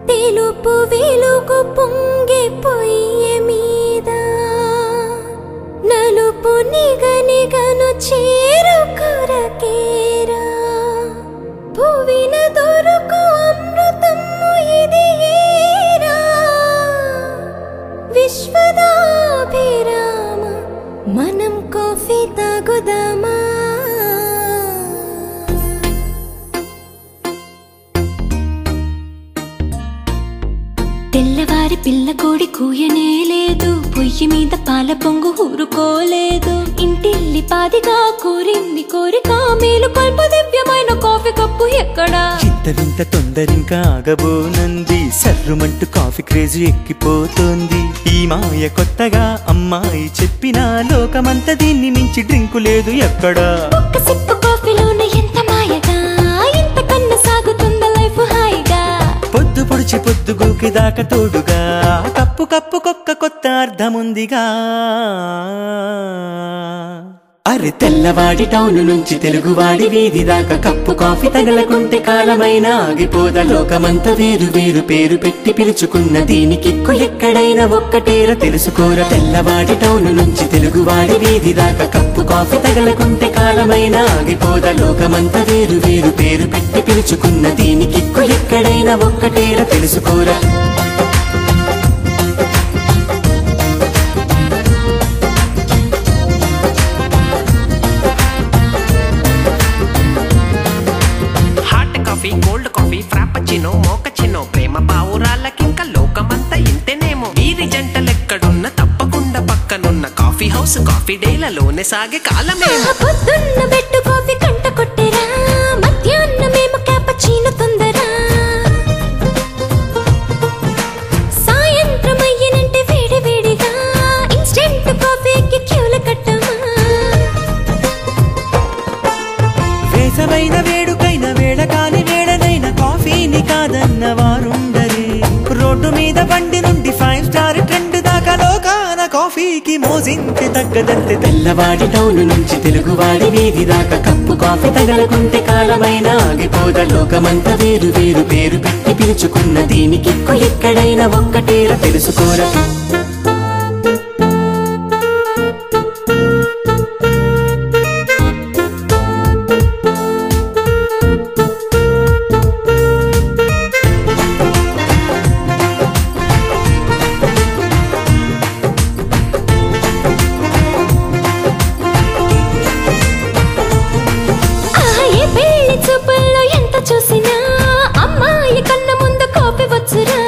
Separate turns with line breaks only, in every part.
తెలుపు వెలుగు పొంగే పొయ్యి మీద నలుపు నిగనిగను చేరు కొరకేరా భువిన దొరుకు అమృతము ఇది ఏరా విశ్వదాభిరామ మనం కాఫీ తాగుదామా తెల్లవారి పిల్ల కోడి కూయనే లేదు పొయ్యి మీద పాల పొంగు ఊరుకోలేదు ఇంటిల్లి పాదిగా కోరింది కోరిక మేలు కొల్ప దివ్యమైన కాఫీ కప్పు ఎక్కడా
ఇంత వింత తొందరింకా ఆగబోనంది సర్రుమంటూ కాఫీ క్రేజ్ ఎక్కిపోతోంది ఈ మాయ కొత్తగా అమ్మాయి చెప్పినా లోకమంతా దీన్ని మించి డ్రింకు లేదు ఎక్కడా
ఒక్క సిప్పు కాఫీలోన ఎంత మాయగా ఇంత కన్నా సాగుతుందా లైఫ్ హాయిగా
పొద్దు పొడిచి పొద్దు గూకి దాకా తోడుగా కప్పు కప్పుకొక్క కొత్త అర్థముందిగా అరే తెల్లవాడి టౌన్ నుంచి తెలుగువాడి వీధి దాకా కప్పు కాఫీ తగలకుంటే కాలమైనా ఆగిపోదా లోకమంతా వేరు వేరు పేరు పెట్టి పిలుచుకున్న దీనికిక్కు ఎక్కడైనా ఒక్కటేర తెలుసుకోరా తెల్లవాడి టౌన్ నుంచి తెలుగువాడి వీధి దాకా కప్పు కాఫీ తగలకుంటే కాలమైనా ఆగిపోదా లోకమంతా వేరు వేరు పేరు పెట్టి పిలుచుకున్న దీనికిక్కు ఎక్కడైనా ఒక్కటేర తెలుసుకోరా
కోల్డ్ కాఫీ ఫ్రాపచినో మోకచినో ప్రేమ పావురాలకింక లోకమంతా ఇంతేనేమో వీరి జంటలెక్కడున్న తప్పకుండా పక్కనున్న కాఫీ హౌస్ కాఫీ డేలలోనే సాగే కాలమేమో
పొద్దున్న బెట్టు కాఫీ కంట కొట్టేరా మధ్యాహ్నమేమో క్యాపచీనో తొందరా సాయంత్రం అయ్యినంటే వేడి వేడిగా ఇన్స్టెంట్ కాఫీకి క్యూల కట్టమా
వేసమైన వేడుకైన వేళ కాని వేళనైన కాఫీని కాదన్న వారుండరే రోడ్డు మీద బండి నుండి 5 స్టార్ ట్రెండ్ దాకా లోకాన కాఫీకి మోజింతే తగ్గదంతే తెల్లవాడి టౌన్ నుంచి తెలుగువాడి వీధి దాకా కప్పు కాఫీ తగలకుంటే కాలమైనా ఆగిపోదా లోకమంతా వేరు వేరు పేరు పెట్టి పిలుచుకున్న దీనికిక్కు ఎక్కడైనా ఒక్కటేర తెలుసుకోరా
చూపుల్లో ఎంత చూసినా అమ్మాయి కన్న ముందు కాఫీ వచ్చురా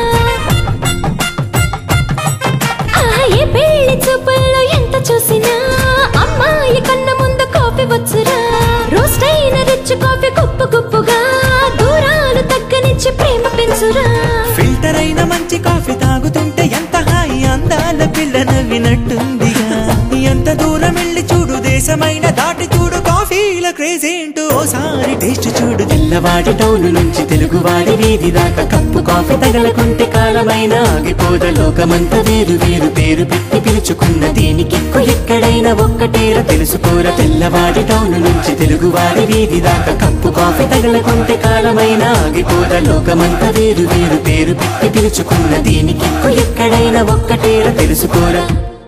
ఏ పెళ్లి చూపుల్లో ఎంత చూసినా అమ్మాయి కన్న ముందు కాఫీ వచ్చురా రోస్ట్ అయిన రిచ్ కాఫీ గుప్పు గుప్పుగా దూరాలు తగ్గనిచ్చి ప్రేమ పెంచురా
ఫిల్టర్ అయిన మంచి కాఫీ తాగుతుంటే ఎంత హాయి అందాల పిల్ల నవ్వినట్టుందిగా ఎంత దూరం వెళ్ళి చూడు దేశమైన దాటి చూడు కాఫీల క్రేజ్ ఏంటో ఓసారి టేస్ట్ చూడు తెల్లవాడి టౌన్ నుంచి తెలుగువాడి వీధి దాకా కప్పు కాఫీ తగలకుంటే కాలమైనా ఆగిపోదా లోకమంతా వేరు వేరు పేరు పెట్టి పిలుచుకున్న దీనికిక్కు ఎక్కడైనా ఒక్కటేర తెలుసుకోరా తెల్లవాడి టౌన్ నుంచి తెలుగువాడి వీధి దాకా కప్పు కాఫీ తగలకుంటే కాలమైనా ఆగిపోదా లోకమంతా వేరు వేరు పేరు పెట్టి పిలుచుకున్న దీనికిక్కు ఎక్కడైనా ఒక్కటేర తెలుసుకోరా